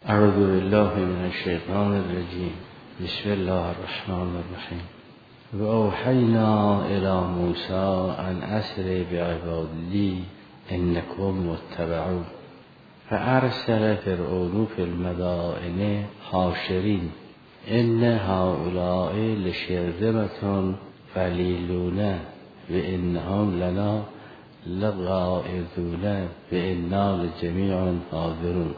اعوذ بالله من الشیطان الرجیم. بسم الله الرحمن الرحیم. و اوحینا الی موسی ان اسر بعبادی انکم متبعون فارسل فرعون فی المدائن حاشرین ان هؤلاء لشرذمة قلیلون و انهم لنا لغائظون و انا لجمیع حاضرون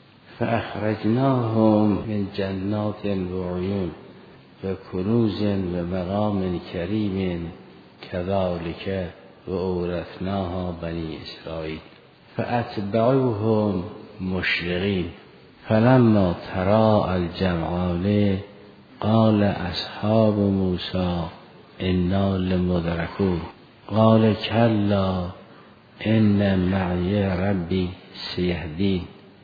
فاخرجناهم من جنات و عیون و کنوز و مقام کریم کذالک و اورثناها بنی اسرائیل فاتبعوهم مشرقین فلما تراءى الجمعان قال اصحاب موسی انا لمدرکون قال کلا ان معی ربی سیهدین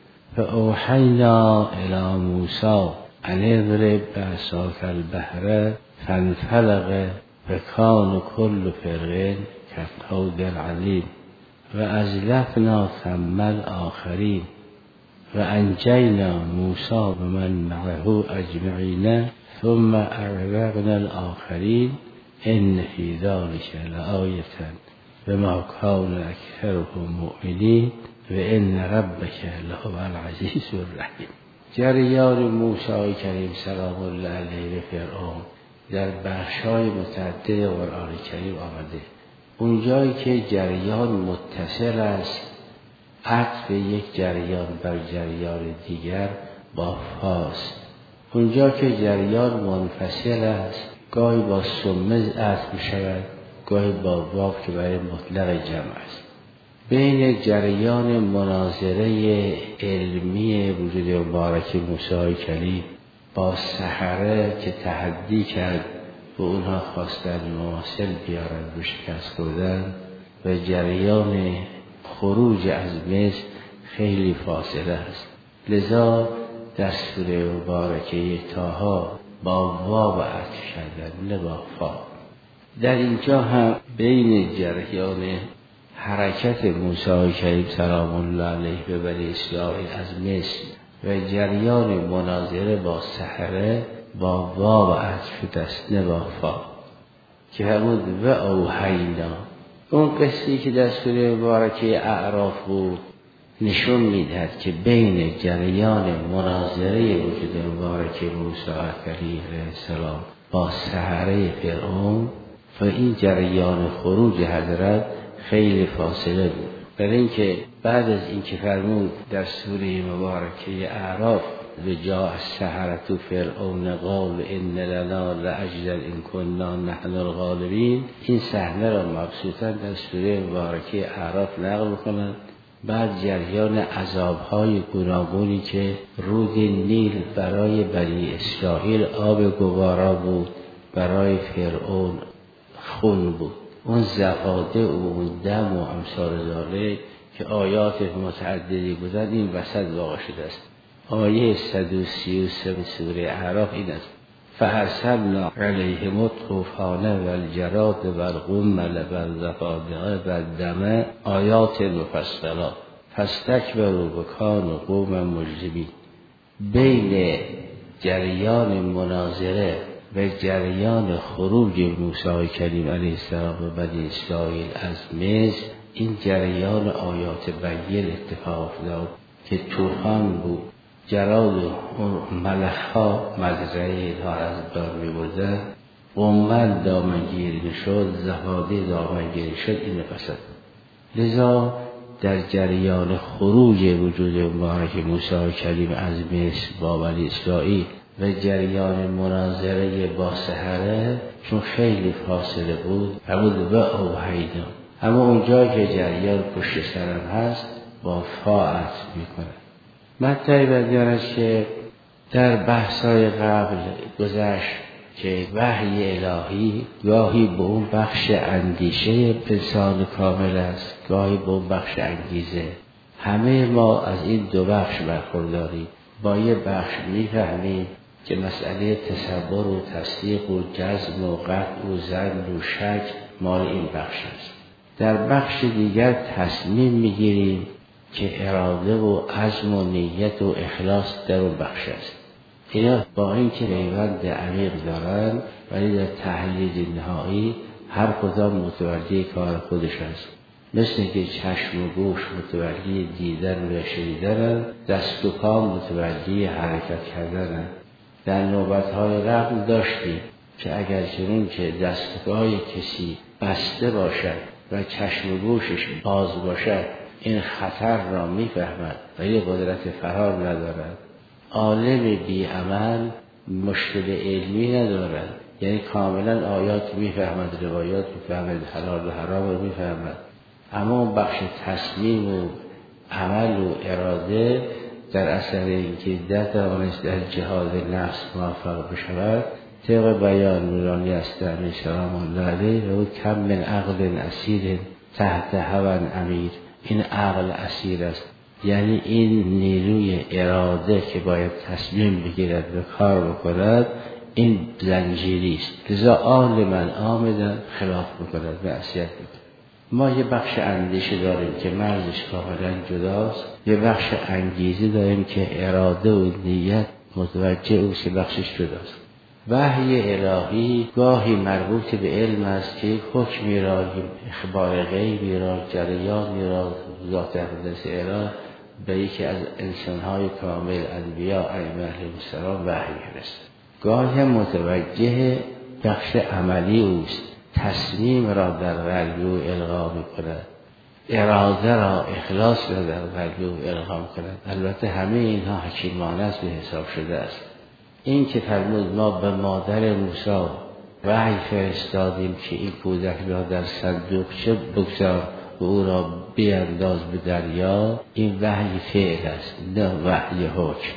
فاوحینا الی موسی ان اضرب بعصاک البحر فانفلق فکان کل فرق کالطود العظیم و ازلفنا ثم الاخرین و انجینا موسی و من معه اجمعین ثم اغرقنا الاخرین ان فی ذلک لآیة وما کان اکثرهم مؤمنین و ان ربک لهو العزیز الرحیم. جریان موسی کریم سلام الله علیه و فرعون در بخش‌های متعدد قرآن کریم آمده. اونجایی که جریان متصل است عطف یک جریان بر جریان دیگر با فاست. اونجا که جریان منفصل است گاهی با ثمه عطف می شود، گاهی با واو که برای مطلق جمع است. بین جریان مناظره علمی وجود مبارک موسی کلیم با سحره که تحدی کرد و اونها خواستن مواصل بیارن و شکست خوردن و جریان خروج از مصر خیلی فاصله است. لذا در سوره مبارکه طه با واو عطف کردن نه با فا. در اینجا هم بین جریان حرکت موسی کریم سلام الله علیه به بنی اسرائیل از مصر و جریان مناظره با سحره با واو عطف دست نه با فا که همون و اوحینا. اون قصه‌ای که در سوره مبارکه اعراف بود نشون میدهد که بین جریان مناظره وجود مبارک موسی کریم علیه السلام با سحره فرعون و این جریان خروج حضرت خیلی فاصله بود. برای اینکه بعد از اینکه فرمود در سوره مبارکه اعراف و جاء السحرة فرعون قال ان لنا لاجرا ان كنا نحن الغالبین، این صحنه را مبسوطاً در سوره مبارکه اعراف نقل می‌کنند. بعد جریان عذاب‌های گوناگونی که رود نیل برای بنی اسرائیل آب گوارا بود، برای فرعون خون بود. اون زفاده و اون دم و امثال ذالک که آیات متعددی بودند این وسط واقع شده است. آیه 133 سوره اعراف این است: فارسلنا علیهم الطوفان والجراد والقمل والضفادع والدم آیات مفصلات فاستکبروا وکانوا قوما مجرمین. بین جریان مناظره و جریان خروج موسی کریم علیه السلام و بنی اسرائیل از مصر این جریان آیات بین اتفاق افتاد که طوفان بود، جراد و ملخ‌ها مزرعه اینها از دار می‌بردن، قمل دامنگیر می‌شد، ضفادع دامنگیر شد. این قصد. لذا در جریان خروج وجود مبارک موسی کریم از مصر با بنی اسرائیل و جریان مناظره با سحره چون خیلی فاصله بود همون و اوحینا، اما اونجا که جریان پشت سرم هست با فا عطف میکنه. مطلبی بیان است که در بحث‌های قبل گذشت که وحی الهی گاهی به اون بخش اندیشه انسان کامل است، گاهی به اون بخش انگیزه. همه ما از این دو بخش برخورداریم. با یه بخش میفهمیم که مسئله تصور و تصدیق و جزم و قطع و ظن و شک مال این بخش است. در بخش دیگر تصمیم میگیریم که اراده و عزم و نیت و اخلاص در اون بخش است. اینا با این که پیوند عمیق دارن ولی در تحلیل نهایی هر کدام متوجه کار خودش است. مثل که چشم و گوش متوجه دیدن و شنیدن، دست و پا متوجه حرکت کردن. در نوبت‌های قبل داشتیم که اگر چنین که دستگاه کسی بسته باشد و چشم و گوشش باز باشد این خطر را میفهمد ولی قدرت فرار ندارد. عالم بی عمل مشکل علمی ندارد، یعنی کاملا آیات میفهمد، روایات میفهمد، حلال و حرام رو میفهمد، اما بخش تصمیم و عمل و اراده در اثر اینکه نتوانست در جهاد نفس موفق بشود طبق بیان نورانی اسلامی سلام الله علیه و کم من عقل اسیر تحت هوى امیر. این عقل اسیر است، یعنی این نیروی اراده که باید تصمیم بگیرد و کار بکند این زنجیری است، لذا عالما آمدن خلاف بکند و معصیت بکند. ما یه بخش اندیشه داریم که مرزش کاملا جداست، یه بخش انگیزه داریم که اراده و نیت متوجه اوست که بخشش جداست. وحی الهی گاهی مربوط به علم است که حکمی را، اخبار غیبی را، جریانی را ذات اقدس اله به یکی از انسانهای کامل انبیاء علیهم السلام وحی است. گاهی متوجه بخش عملی اوست، تصمیم را در قلب او القا می‌کند، اراده را، اخلاص را در قلب او القا می‌کند. البته همه اینها حکیمانه است به حساب شده است. این که فرمود ما به مادر موسی وحی فرستادیم که این کودک را در صندوقچه بگذار و او را بیانداز به دریا، این وحی فعل است نه وحی حکم.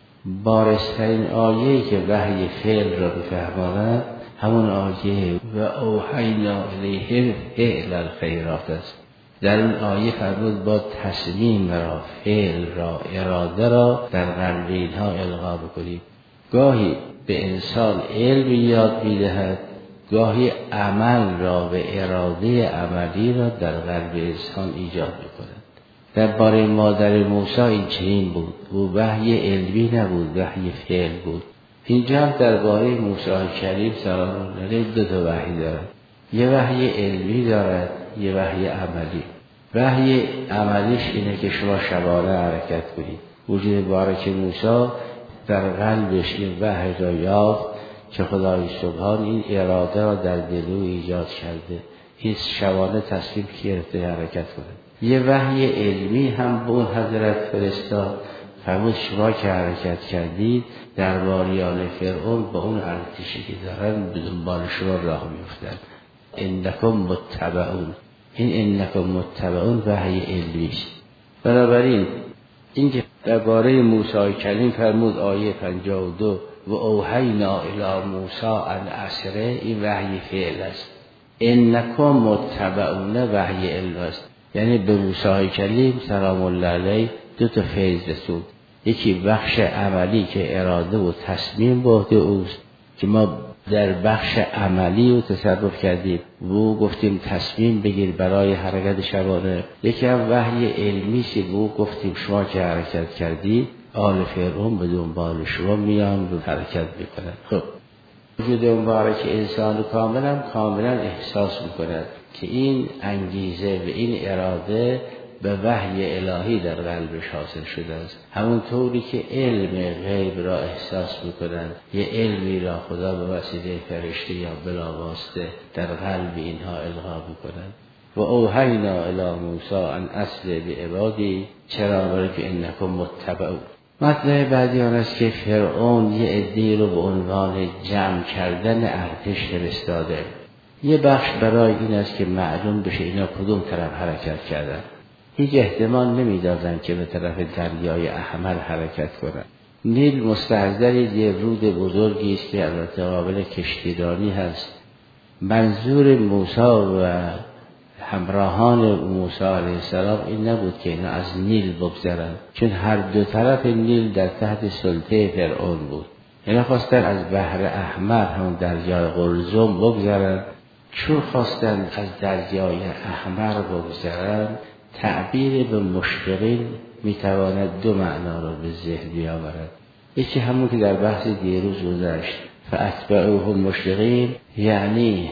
بارزترین آیه‌ای که وحی فعل را بفهماند همون آیه و اوحینا الیهم فعل الخیرات است. در اون آیه فرمود با تصمیم را، فعل را، اراده را در قلب اینها القا بکنید. گاهی به انسان علم یاد می‌دهد، گاهی عمل را و اراده عملی را در قلب انسان ایجاد می‌کند. درباره مادر موسی این چنین بود، او وحی علمی نبود، وحی فعل بود. اینجا درباره موسی کریم سلام الله علیه دو تا وحی دارد، یه وحی علمی دارد، یه وحی عملی. وحی عملیش اینه که شما شبانه حرکت کنید. وجود بارک موسی در قلبش این وحی را یافت که خدای سبحان این اراده را در دل او ایجاد کرده، این شبانه تصمیم گرفته حرکت کنه. یه وحی علمی هم به اون حضرت فرستاد، فرمود شما که حرکت کردید درباریان فرعون با اون ارتشی که دارن به دنبال شما راه میفتن، انکم متبعون. این انکم متبعون وحی علمی است. بنابراین این که درباره موسی کلیم فرمود آیه 52 و اوحینا الی موسی ان اسره، این وحی فعل است. انکم متبعون وحی علم است، یعنی به موسی کلیم سلام الله علیه دو تا فیض رسید. یکی بخش عملی که اراده و تصمیم به عهده اوست که ما در بخش عملی و تصرف کردیم و گفتیم تصمیم بگیر برای حرکت شبانه. یکی هم وحی علمی سی و گفتیم شما که حرکت کردید آل فرعون به دنبال شما میان و حرکت میکنن. خب وجود مبارک انسان کاملا احساس میکند که این انگیزه و این اراده به وحی الهی در قلبش حاصل شده است. همون طوری که علم غیب را احساس میکنند، یه علمی را خدا به وسیله فرشته یا بلاواسطه در قلب اینها القا میکنند. و اوحینا الی موسی ان اسر بعبادی، چرا؟ برای که انکم متبعون. مطلب بعدی آن است که فرعون یه عده‌ای رو به عنوان جمع کردن ارتش فرستاده. یه بخش برای این است که معلوم بشه اینا کدوم طرف حرکت کردن. هیچ احتمال نمیدادن که به طرف دریای احمر حرکت کنند. نیل مستحضر یه رود بزرگی است که البته قابل کشتیرانی هست. منظور موسی و همراهان موسی علیه السلام این نبود که اینا از نیل بگذرن، چون هر دو طرف نیل در تحت سلطه فرعون بود. اینا خواستن از بحر احمر همون دریای قلزم بگذرن. چون خواستن از دریای احمر بگذرن تعبیر به مشفقین میتواند دو معنا را به ذهن بیاورد. یکی همون که در بحث دیروز گذشت، فاتبعوهم مشفقین، یعنی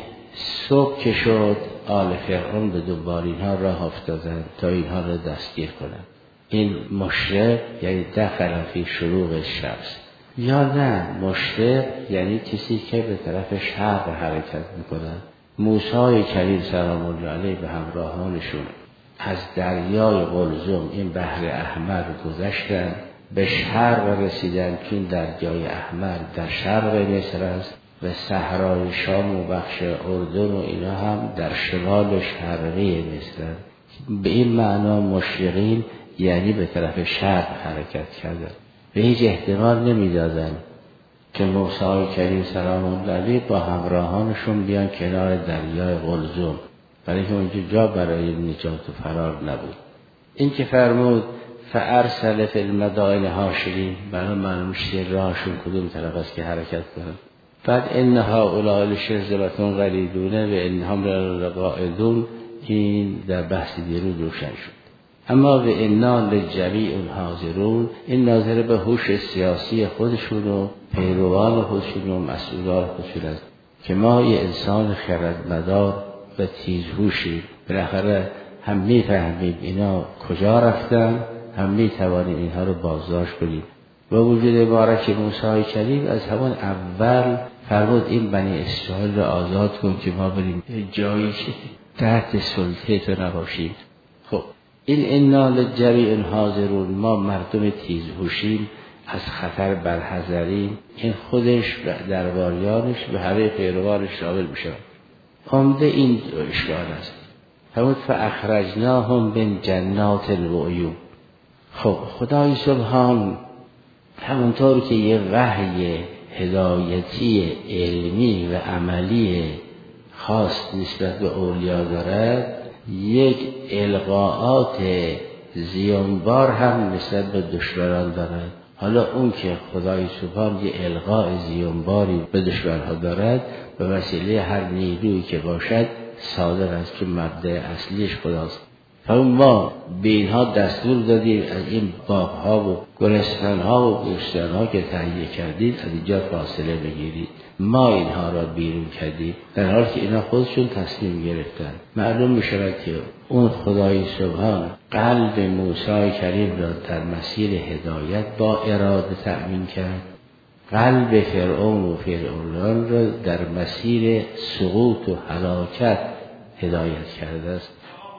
صبح که شد آل فرعون به دنبال اینها راه افتادند تا اینها را دستگیر کنند. این مشرق یعنی دخل فی شروق الشمس، یا نه مشرق یعنی کسی که به طرف شرق حرکت میکنند. موسی کریم سلام الله علیه به همراهانشون از دریای قلزم این بحر احمر گذشتند، به شرق رسیدن که این دریای احمر در شرق مصر است و صحرای شام و بخش اردن و اینا هم در شمال شرقی مصر است. به این معنا مشرقین یعنی به طرف شرق حرکت کردند. به هیچ احتمال نمیدادند که موسی کریم سلام الله علیه با همراهانشون بیان کنار دریای قلزم، برای که اونجا جا برای نجات و فرار نبود. این که فرمود فارسل فی المدائن حاشرین، برای معلوم شد راهشون کدوم طرف است که حرکت کنند. بعد انها اولئک لشرذمة قلیلون و انهم لغائدون، این در بحث دیروز روشن شد. اما به انا لجمیع حاضرون، این ناظر به هوش سیاسی خودشون و پیروان خودشون و مسئولان خودشون است که ما یه انسان خردمدار و تیزهوشی، بالاخره هم میفهمیم اینا کجا رفتن، هم میتوانیم اینها رو بازداشت کنیم. با وجود مبارک موسی کریم از همون اول فرمود این بنی اسرائیل رو آزاد کن که ما بریم جایی که تحت سلطه تو نباشیم. خب این انا لجمیع حاضرون، ما مردم تیزهوشیم، از خطر برحذریم. این خودش و درباریانش به همه پیروانش شامل میشه. عمده این اشکال است. فرمود فاخرجناهم من جنات و عیون. خب خدای سبحان همونطور که یه وحی هدایتی علمی و عملی خاص نسبت به اولیا دارد، یک القاءات زیانبار هم نسبت به دشمنان دارد. حالا اون که خدای سبحان یه القاء زیانباری به دشمنها دارد، به وسیله هر نیرویی که باشد صادر است که مبدأ اصلیش خداست. ما به اینها دستور دادیم از این باغ‌ها و گلستان‌ها و بوستان‌ها که تهیه کردید از اینجا فاصله بگیرید. ما اینها را بیرون کردیم، در حالی که اینا خودشون تصمیم گرفتن. معلوم می‌شود که اون خدای سبحان قلب موسی کریم را در مسیر هدایت با اراده تأمین کرد، قلب فرعون و فرعونان را در مسیر سقوط و هلاکت هدایت کرده است.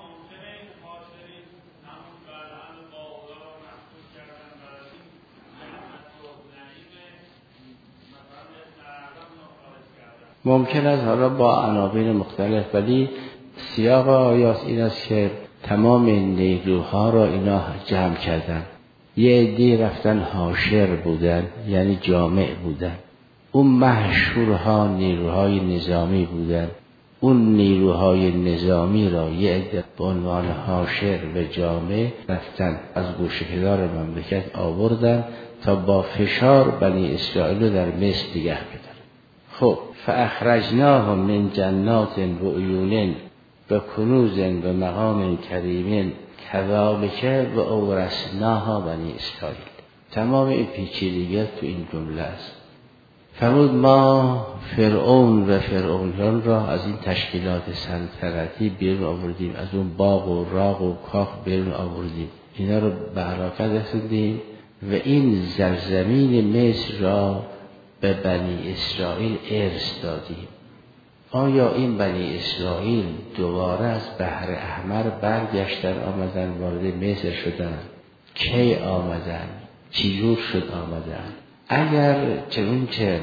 ممکن است حالا با عناوین مختلف، ولی سیاق آیات این است که تمام نیروها را اینا جمع کردن. یه عده‌ای رفتن حاشر بودن، یعنی جامع بودن. اون محشورها نیروهای نظامی بودن. اون نیروهای نظامی را یه عده به عنوان حاشر و جامع رفتن از گوشه کنار مملکت آوردن تا با فشار بنی اسرائیل رو در مصر نگه بدارن. خب فاخرجناهم من جنات و عیون و کنوز و مقام کریم کذالک و اورثناها بنی اسرائیل. تمام این پیچیدگی‌ها تو این جمله است. فرمود ما فرعون و فرعونیان را از این تشکیلات سلطنتی بیرون آوردیم، از اون باغ و راغ و کاخ بیرون آوردیم، اینا رو به حرکت رسوندیم و این زمین مصر را به بنی اسرائیل ارث دادیم. آیا این بنی اسرائیل دوباره از بحر احمر برگشتن آمدن وارد مصر شدن؟ کی آمدن؟ چجور شد آمدن؟ اگر چنانچه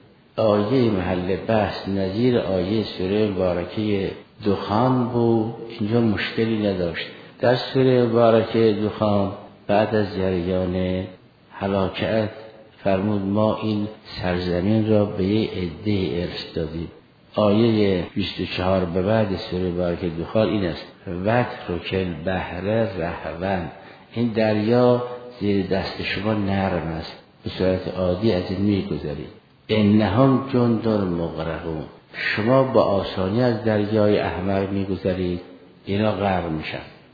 آیه محل بحث نظیر آیه سوره مبارکه دخان بود، اینجا مشکلی نداشت. در سوره مبارکه دخان بعد از جریان هلاکت فرمود ما این سرزمین را به یه عده ارث دادیم. آیه 24 به بعد سوره مبارکه دخان این است: وترک البحر رهوا، این دریا زیر دست شما نرم است، به صورت عادی از این می‌گذرید. انهم جند مغرقون، شما با آسانی از دریای احمر می‌گذرید، اینا غرق میشن.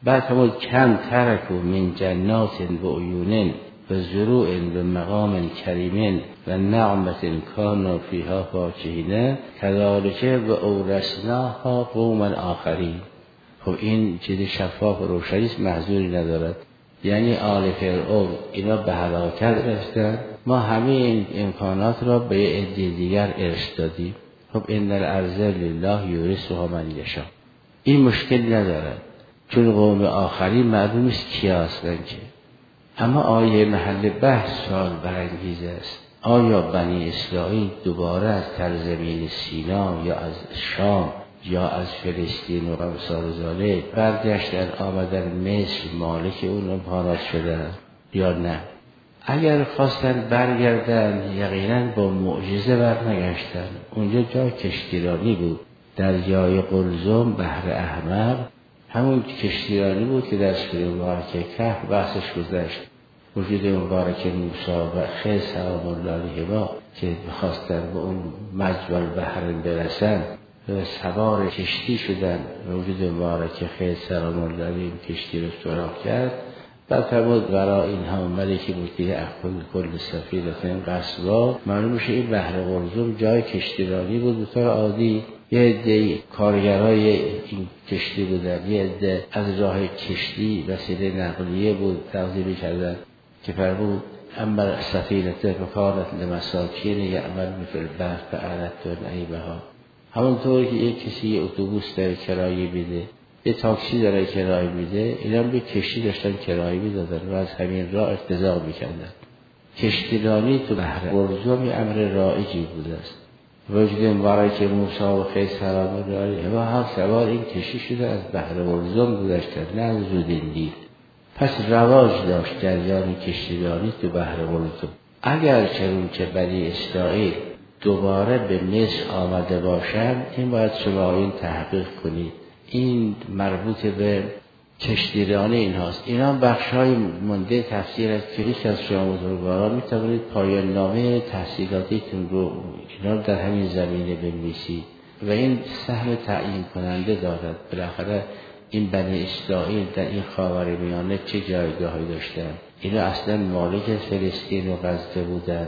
بعد همون کم ترکو من جنات و عیون و زروع و مقام کریم و نعمت کانوا فیها فاکهین کذالک و اورثناها قوما آخرین. خب این چیز شفاف و روشنی است، محذوری ندارد. یعنی آل فرعون اینا به هلاکت رفتن، ما همه این امکانات را به یه عده دیگر ارث دادیم. خب ان الارض لله یورثها من یشاء. این مشکل ندارد چون قوم آخری معلوم است کیا هستند که. اما آیه محل بحث سوال برانگیز است، آیا بنی اسرائیل دوباره از سرزمین سینا یا از شام یا از فلسطین و امثال ذالک برگشتن آمدن مصر مالک اون امکانات شدن یا نه؟ اگر خواستن برگردن یقینا با معجزه برنگشتن. اونجا جای کشتیرانی بود، دریای قلزم، بحر احمر، همون کشتیرانی بود که در سوره مبارکه کهف بحثش گذشت. وجود مبارک موسی و خضر سلام الله علیهما که می‌خواستن به اون مجمع البحر برسن و سوار کشتی شدن، وجود مبارک خضر سلام الله علیه کشتی رو سوراخ کرد. بعد فرمود برای اینها ملکی بود که کل سفینه قصبا. معلوم میشه این بحر قلزم جای کشتیرانی بود به طور عادی. یه عده کارگرای این کشتی بودن، یه عده از راه کشتی وسیله نقلیه بود تغذیه می‌کردن که فرمود اما سفینه فکانت لمساکین یعمل فی البحر فاردت نعیبها. همونطور که یک کسی یه اتوبوس داره کرایه میده، یه تاکسی داره کرایه میده، اینا به کشتی داشتن کرایه میدادن و از همین راه ارتزاق میکردن. کشتیرانی تو بحر قلزم امر رایجی بوده است. وجود مبارک موسی و خضر سلام الله علیهما هم سوار این کشتی شده از بحر قلزم گذشتن، نه از رودندید. پس رواج داشت جریان کشتیرانی تو بحر قلزم. اگر چون که بنی اسرائیل دوباره به مصر آمده باشند، این باید شما این تحقیق کنید. این مربوط به کشتیرانی این هاست. اینا بخشای مونده تفسیر از کلیش از شما بزرگواران میتوانید پایان نامه تحصیلاتیتون رو اینا در همین زمینه بنویسید و این سهم تعیین کننده دارد. بالاخره این بنی اسرائیل در این خاورمیانه چه جایگاهی داشتن؟ اینا اصلا مالک فلسطین و غزه بودن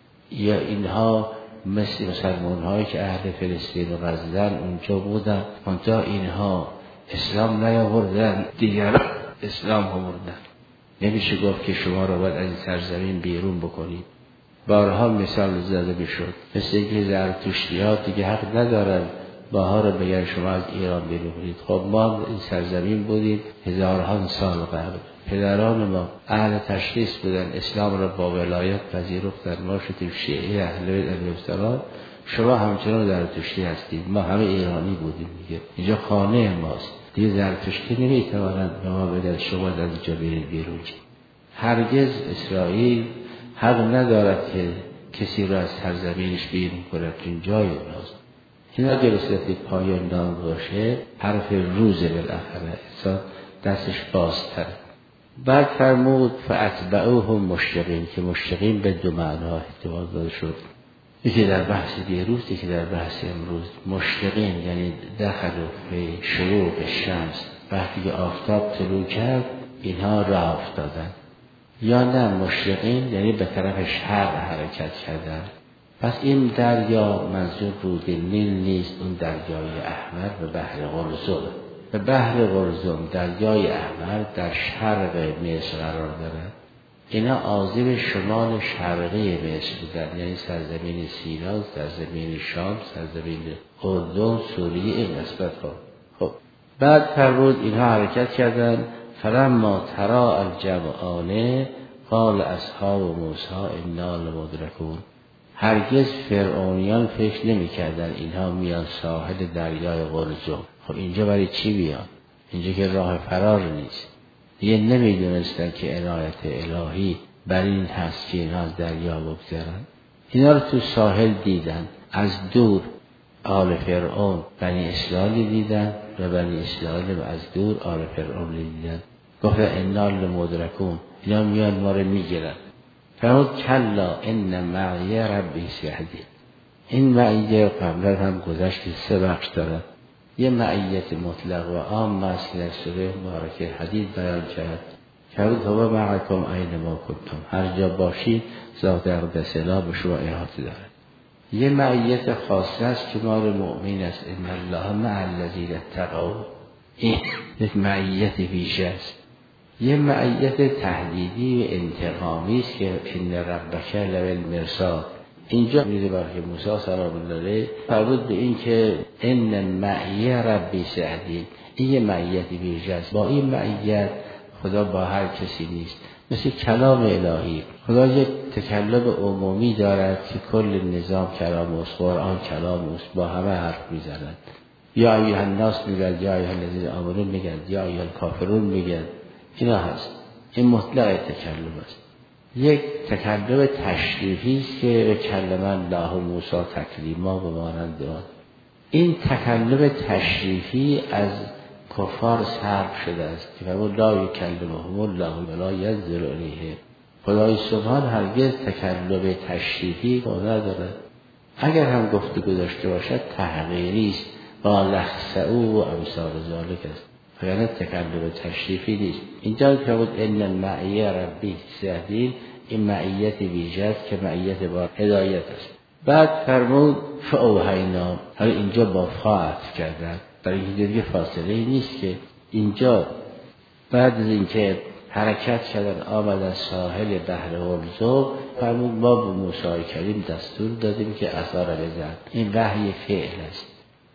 یا اینها مثل مسلمان هایی که اهل فلسطین و غزه اونجا بودن، اونجا اینها اسلام نیاوردن، دیگر اسلام آوردن. نمیشه گفت که شما رو باید از این سرزمین بیرون بکنید. بارها مثال زده میشد، مثل اینکه زرتشتی‌ها دیگه حق ندارن باها رو بگن شما از ایران بیرون کنید. خب ما این سرزمین بودیم هزاران سال قبل، پدران ما اهل تشخیص بودن، اسلام را با ولایت پذیرفتن، ما شدیم شیعه اهل بیت علیهم السلام. شما همچنان زرتشتی هستید، ما همه ایرانی بودیم دیگه، اینجا خانه ماست دیگه. زرتشتی نمیتوانند به ما بگن شما از اینجا برید بیرون. هرگز اسرائیل حق ندارد که کسی را از سرزمینش بیرون کند، این جای اوناست. این اگه بسیاری پایان نام باشه حرف روزه بالاخره انسان دستش بازتره. بعد فرمود فاتبعوهم مشرقین که مشرقین به دو معنا احتمال داده شد، یکی در بحث دیروز یکی در بحث امروز. مشرقین یعنی دخلوا به شروق الشمس، وقتی که آفتاب طلوع کرد اینها راه افتادن. یا نه مشرقین یعنی به طرف شرق حرکت کردن. پس این دریا منظور رود نیل نیست، اون دریای احمر و بحر قلزم. و بحر قلزم دریای احمر در شرق مصر قرار دارد. اینا عازم شمال شرقی مصر بودن، یعنی سرزمین سینا، سرزمین شام، سرزمین اردن، سوریه، این نسبت ها. خب بعد فرمود اینها حرکت کردن. فلما ترا الجمعان قال اصحاب موسی انا لمدرکون. هرگز فرعونیان فکر نمی کردن اینها میان ساحل دریای قلزم. خب اینجا برای چی بیان؟ اینجا که راه فرار نیست. دیگه نمی دونستن که عنایت الهی بر این هست که اینها از دریا بگذرن. اینا رو تو ساحل دیدن، از دور آل فرعون بنی اسرائیل دیدن و بنی اسرائیل از دور آل فرعون دیدن. گفت انا لمدرکون، اینا میان ما رو میگیرن. فرمود کلا ان معی ربی سیهدین. این معیه قبلا هم گذشت، 3 بخش داره. یه معیت مطلق و عام است که در سوره مبارکه حدید بیان کرد که هو معکم اینما کنتم، هر جا باشید ذات اقدس الله به شما احاطه دارد. یه معیت خاصه است که مال مؤمن است، ان الله مع الذین اتقوا، این یک معیت ویژه است. یه معیت تهدیدی و انتقامی است که ان ربک لبالمرصاد. اینجا میگه برای موسی سلام الله علیه فرمود به این که ان معی ربی سیهدین، این یه معیت ویژه است. با این معیت خدا با هر کسی نیست، مثل کلام الهی. خدا یک تکلم عمومی دارد که کل نظام کلام است، قرآن کلام است، با همه حرف میزنند. یا ایها الناس میگن، یا ایها الذین آمنون میگن، یا ایها الکافرون میگن، اینا هست. این مطلق تکلم است. یک تکلم تشریفی است که به کلم الله موسی تکلیما به مانند آن. این تکلم تشریفی از کفار صرف شده است که فرمود لا یکلمهم الله ولا ینظر الیهم. خدای سبحان هرگز تکلم تشریفی ندارد. اگر هم گفتگو داشته باشد تحقیری است، قال اخسئوا و امثال ذلک است، یعنی تکلم تشریفی نیست. اینجا فرمود ان معی ربی سیهدین، این معیت ویژه است که معیت با هدایت است. بعد فرمود فاوحینا، حالا اینجا با فا عطف کردن، برای اینکه دیگه فاصله نیست که اینجا بعد از اینکه حرکت کردن آمدن ساحل بحر قلزم، فرمود ما به موسی کریم دستور دادیم که عصا را بزن. این وحی فعل است.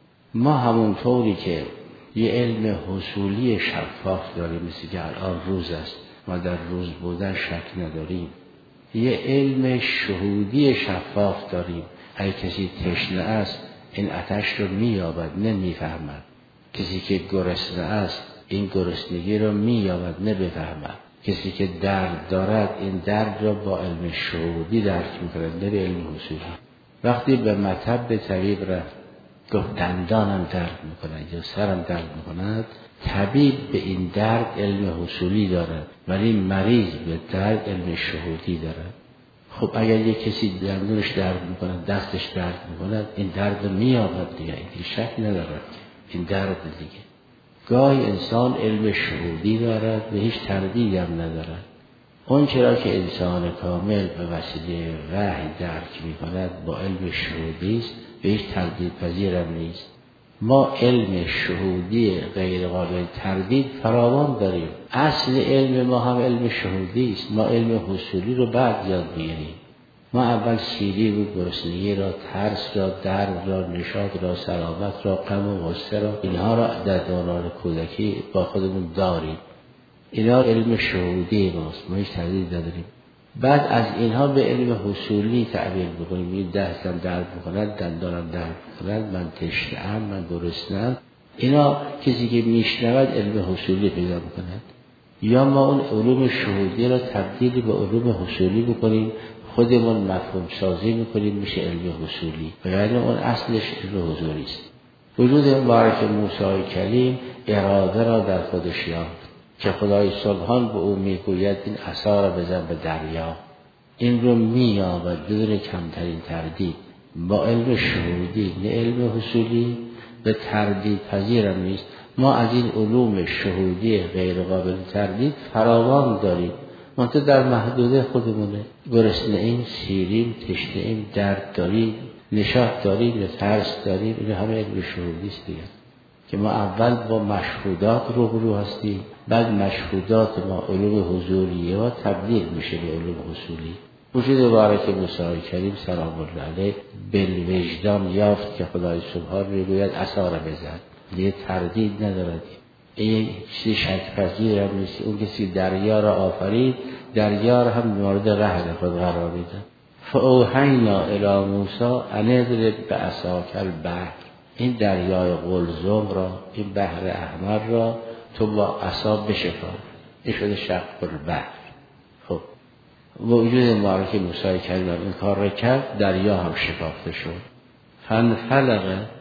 ما همونطوری که یه علم حصولی شفاف داریم، مثل که الان روز است، ما در روز بودن شک نداریم. یه علم شهودی شفاف داریم. اگه کسی تشنه است این آتش رو مییابد، نمیفهمد. کسی که گرسنه است این گرسنگی رو مییابد، نمیفهمد. کسی که درد دارد این درد رو با علم شهودی درک میکند، نه به علم حصولی. وقتی به مطب طبیب رفت گفت دندانم درد میکند یا سرم درد میکند، طبیب به این درد علم حصولی دارد، ولی مریض به درد علم شهودی دارد. خب اگر یک کسی دندونش درد میکند، دستش درد میکند، این درد مییابد دیگه، این شک ندارد، این درد دیگه. گاهی انسان علم شهودی دارد و هیچ تردیدی هم ندارد. اون چرا که انسان کامل به وسیله وحی درک میکند با علم شهودی است و هیچ تردید پذیرم نیست. ما علم شهودی غیر قابل تردید فراوان داریم. اصل علم ما هم علم شهودی است. ما علم حصولی رو بعد یاد میگیریم. ما اول سیری و گرسنگی را، ترس را، درد را، نشاط را، سلامت را، غم و غصه را، اینها را در دوران کودکی با خودمون داریم. اینا علم شهودی ماست، ما هیچ تردید نداریم. بعد از اینها به علم حصولی تعبیر بکنیم. این دستم درد میکند، دندانم درد میکند، من تشنه‌ام، من گرسنه‌ام. اینا کسی که میشنود علم حصولی پیدا میکند. یا ما اون علوم شهودی را تبدیل به علوم حصولی بکنیم، خودمون مفهوم سازی میکنیم، میشه علم حصولی. یعنی اون اصلش علم حضوری است. وجود مبارک موسی کلیم اراده را در خودش یافت که خدای سبحان به او میگوید این عصا را بزن به دریا. این رو مییابد بدون کمترین تردید، با علم شهودی، نه علم حصولی، به تردید پذیرم نیست. ما از این علوم شهودی غیر قابل تردید فراوان داریم، منتها در محدوده خودمونه. گرسنه ایم، سیریم، تشنه ایم، درد داریم، نشاط داریم یا ترس داریم. این همه علم شهودی است دیگه، که ما اول با مشهودات روبرو هستیم، بعد مشهودات ما علوم حضوریه و تبدیل میشه به علوم حصولی. وجود مبارک موسی کریم سلام الله علیه بالوجدان یافت که خدای سبحان میگوید عصا را بزن، دیگه تردید ندارد. این چیزی شک پذیر هم نیست. اون کسی دریا را آفرید، دریا را هم مورد رهن خود قرار میده. فاوحینا الی موسی ان اضرب بعصاک البحر، این دریای قلزم را، این بحر احمر را تو با عصا بشکن. این شده شق البحر. خب وجود مبارک موسی کریم این کار را کرد، دریا هم شکافته شد. فانفلق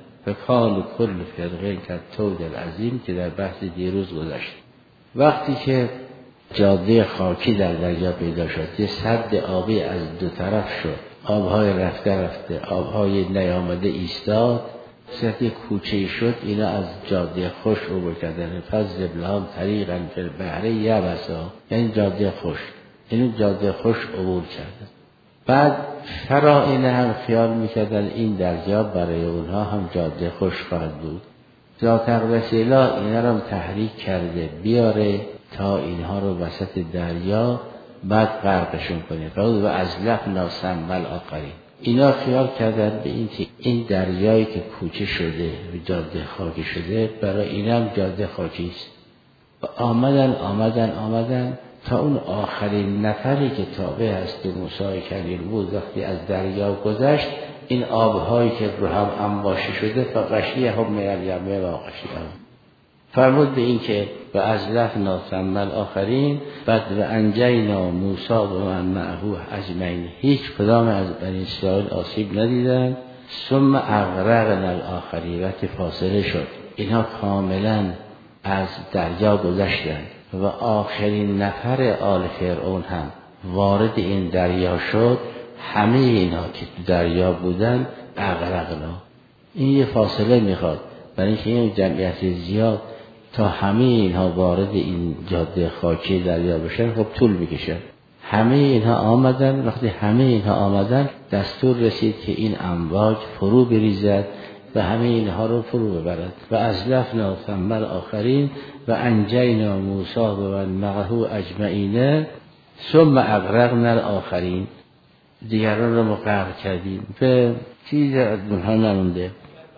فکان کل فرقین کالطود العظیم که در بحث دیروز گذشت. وقتی که جاده خاکی در دریا پیدا شد، یه سد آبی از دو طرف شد، آبهای رفته رفته، آبهای نیامده ایستاد، صحتی کوچه شد، اینا از جاده خوش عبور کردن. پس زبلهم طریقا فی البحر یبسا، یعنی جاده خوش، یعنی جاده خوش عبور کردن. بعد فرائینه هم خیال میکردن این دریا برای اونها هم جاده خوش خواهد بود. ذات اقدس اله اینا رو تحریک کرده بیاره تا اینها رو وسط دریا بعد غرقشون کنه. و ازلفنا ثم الاخرین. اینا خیال کردن به این دریایی که کوچه شده و جاده خاکی شده برای اینم جاده خاکی است. و آمدن تا اون آخرین نفری که تابع هست موسی کلیم بود وقتی از دریا گذشت، این آبهایی که رو هم انباشته شده فغشیه هم میلیمه و غشیه هم فرمود به این که و ازلفنا ثم الاخرین، بعد و انجینا موسی و من معه اجمعین. هیچ کدام از بنی اسرائیل آسیب ندیدن. ثم اغرقنا الاخرین، وقتی فاصله شد اینها کاملا از دریا گذشتند و آخرین نفر آل فرعون هم وارد این دریا شد. همه اینا که تو دریا بودن اغرقنا. این یه فاصله میخواد، برای اینکه این جمعیت زیاد تا همه اینها وارد این جاده خاکی دریا بشن خب طول میکشه. همه اینها آمدن. وقتی همه اینها آمدن دستور رسید که این امواج فرو بریزد و همه اینها رو فرو ببرد. و ازلفنا ثم الاخرین و انجینا موسی و من معه اجمعین ثم اغرقنا الاخرین. دیگران رو غرق کردیم. به چیز از اونها نمونده.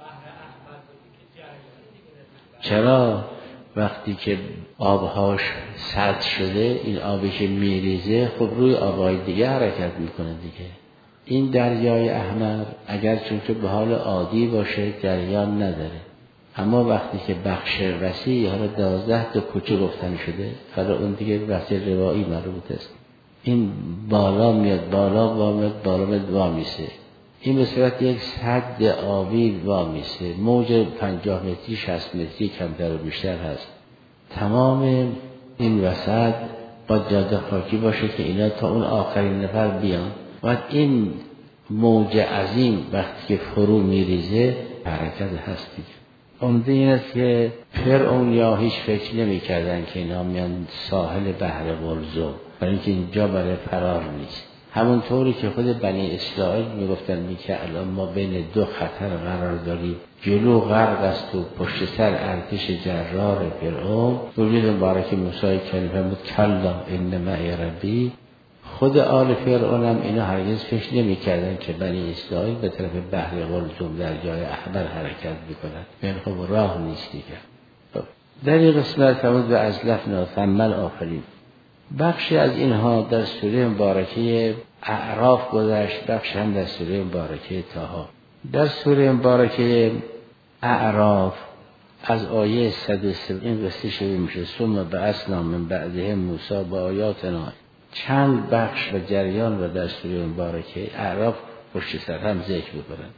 چرا وقتی که آبهاش سد شده، این آبی که میریزه خب روی آبهای دیگه حرکت میکنه دیگه. این دریای احمر اگر چون که به حال عادی باشه جریان نداره، اما وقتی که بخش وسیع حالا 12 تا کوچه گفتن شده، حالا اون دیگه بخش روایی مربوط است. این بالا میاد بالا وامیسه. این به صورت یک سد آبی وامیسه. موج 50 متری 60 متری کمتر و بیشتر هست. تمام این وسط با جاده خاکی باشه که اینا تا اون آخرین نفر بیان. و این موج عظیم وقتی که فرو میریزه حرکت هستی. عمده این است که فرعون یا هیچ فکر نمی کردن که اینا میان ساحل بحر قلزم، برای اینکه اینجا برای فرار نیست. همونطوری که خود بنی اسرائیل میگفتن که الان ما بین دو خطر قرار داریم، جلو غرق است و پشت سر ارتش جرار فرعون. وجود مبارک موسی کلیم فرمود کلا ان معی ربی. خود آل فرعون هم اینا هرگز فکر نمی کردن که بنی اسرائیل به طرف بحر قلزم در جای احمر حرکت میکنند. این خب راه نیست دیگه. در این قسمت فرمود و ازلفنا ثم الاخرین. بخشی از اینها در سوره مبارکه اعراف گذشت، بخش هم در سوره مبارکه طه. در سوره مبارکه اعراف از آیه 103 این قصه شروع میشه. ثم بعثنا من بعدهم موسی بآیاتنا. چند بخش و جریان و در سوره مبارکه اعراف پشت سر هم ذکر میکنند.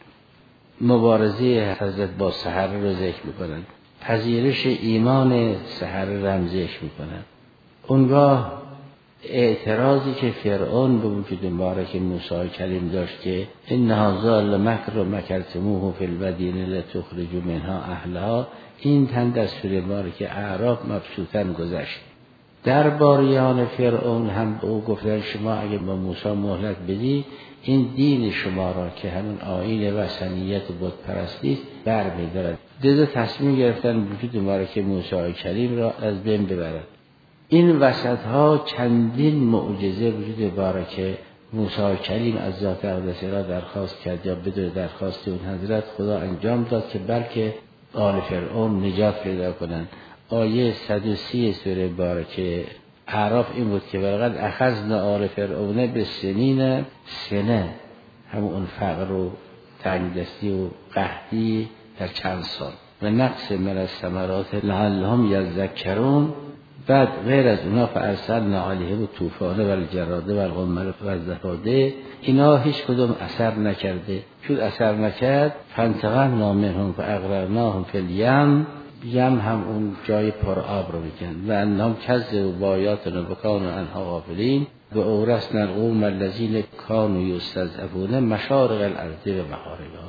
مبارزه حضرت با سحره رو ذکر میکنند، پذیرش ایمان سحره رو هم ذکر میکنند. اونگاه اعتراضی که فرعون به وجود مبارک موسی کلیم داشت که ان هذا لمکر مکرتموه فی المدینه لتخرجوا منها اهلها، این تن در سوره مبارکه اعراف مبسوطاً گذشت. درباریان فرعون هم به او گفتن شما اگه با موسی مهلت بدی این دین شما را که همون آیین وثنیت بت پرستی برمی‌دارد. دیگه تصمیم گرفتن وجود مبارک موسی کلیم را از بین ببرند. این وسط ها چندین معجزه وجود مبارک موسی کلیم از ذات اقدس را درخواست کرد یا بدون درخواست اون حضرت خدا انجام داد که بلکه آل فرعون نجات پیدا کنند. آیه 130 سوره مبارکه اعراف این بود که ولقد اخذنا آل فرعون بالسنین سنه، همون اون فقر و تنگدستی و قحطی در چند سال و نقص من الثمرات لعلهم یذکرون. بعد غیر از اونا فارسلنا علیهم الطوفان و الجراد و القمل و الضفادع. اینا هیچ کدوم اثر نکرده. چون اثر نکرد فانتقمنا منهم فاغرقناهم فی الیم. یم هم اون جای پر آب رو میگن. و انهم کذبوا بآیاتنا وکانوا عنها غافلین و اورثنا القوم الذین کانوا یستضعفون مشارق الارض و مغاربها.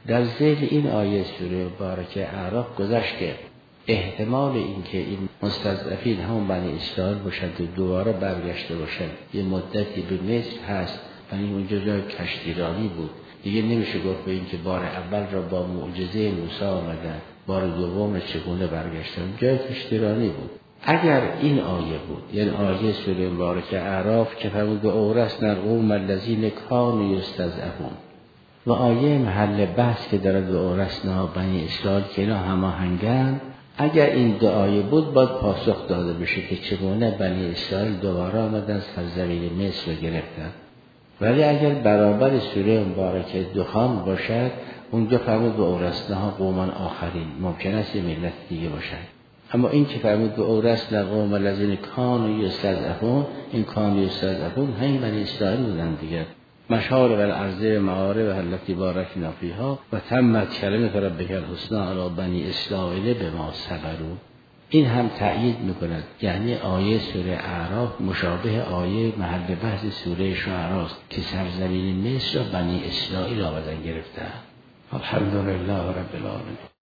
در ذیل این آیه سوره مبارکه اعراف گذشت که احتمال اینکه این مستضعفین هم بنی اسرائیل باشند و دوباره برگشته باشند یه مدتی به مصر هست، یعنی اونجا جای کشتیرانی بود، دیگه نمیشه گفت به اینکه بار اول را با معجزه موسی آمدن، بار دوم چگونه برگشتن، جای کشتیرانی بود. اگر این آیه بود، یعنی آیه سوره مبارکه اعراف که فرمود به اورثنا القوم الذین کانوا یستضعفون و آیه محل بحث که داره به اورثنا بنی اسرائیل که اینا هماهنگن، اگر این دو آیه بود باید پاسخ داده بشه که چگونه بنی اسرائیل دوباره آمدن سرزمین مصر رو گرفتن. ولی اگر برابر سوره مبارکه دخان باشد، اونجا فرمود به اورثنا قوما آخرین، ممکن است یه ملت دیگه باشد. اما این که فرمود به اورثنا القوم الذین کانوا یستضعفون، این کانوا یستضعفون همین بنی اسرائیل بودن دیگه. مشارق الارض معارب التي بارکنا فیها و تمت کلمة ربک الحسنی علی بنی اسرائیل بما صبروا. این هم تأیید میکند، یعنی آیه سوره اعراف مشابه آیه محل بحث سوره شعراء است که سرزمین مصر را بنی اسرائیل آمدن گرفتند. الحمدلله رب العالمین.